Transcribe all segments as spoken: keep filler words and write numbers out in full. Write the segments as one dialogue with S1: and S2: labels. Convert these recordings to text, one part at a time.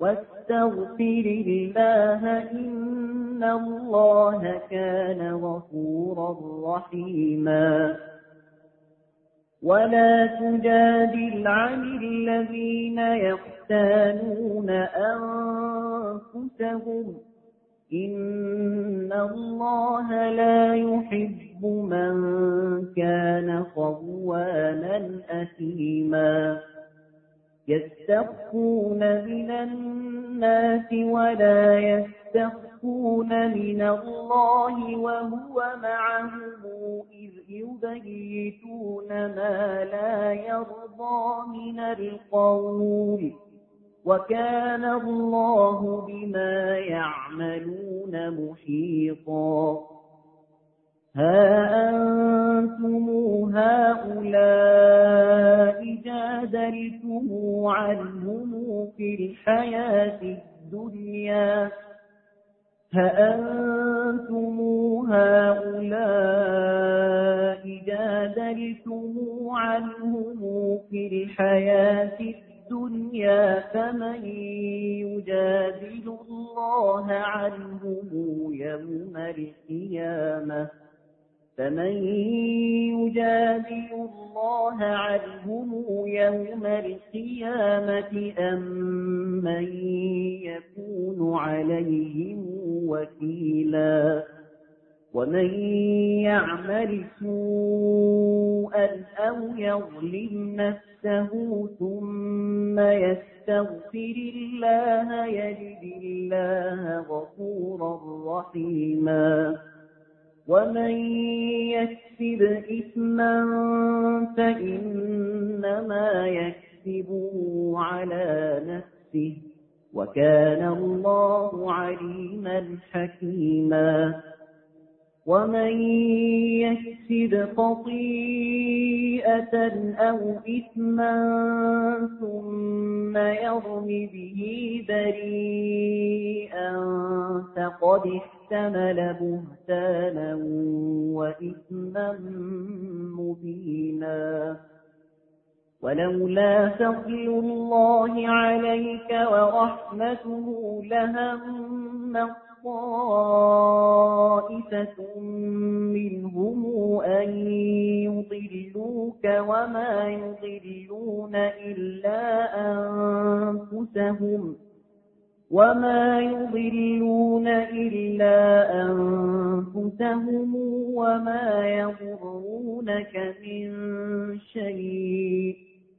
S1: واستغفر الله إن الله كان غفورا رحيما. ولا تجادل عن الذين يختانون أنفسهم إن الله لا يحب من كان خوانا أثيما. يستخفون من الناس ولا يستخفون من الله وهو معهم إذ يبيتون ما لا يرضى من القول وكان الله بما يعملون محيطا. ها أنتم هؤلاء جادلتم عنهم في الحياة الدنيا هأنتم هؤلاء جادلتم عنهم في الحياة الدنيا فمن يجادل الله عنهم يوم القيامة فمن يجادل الله عنهم يوم القيامة أم من يكون عليهم وكيلا. ومن يعمل سوءا أو يظلم نفسه ثم يستغفر الله يجد الله غفورا رحيما. ومن يكسب إثما فإنما يكسبه على نفسه وكان الله عليما حكيما. ومن يكسب خطيئة أو إثما ثم يرم به بريئا فقد احتمل بهتانا وإثما مبينا. ولولا فضل الله عليك ورحمته لهم طائفة منهم أن يضلوك وما يضلون إلا أنفسهم وما يضلون إلا أنفسهم وما يضرونك من شيء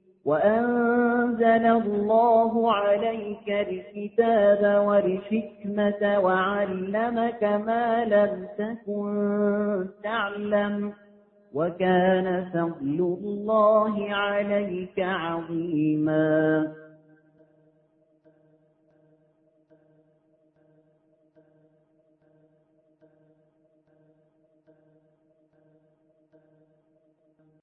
S1: وأنزل الله عليك الكتاب والحكمة وعلمك ما لم تكن تعلم وكان فضل الله عليك عظيما.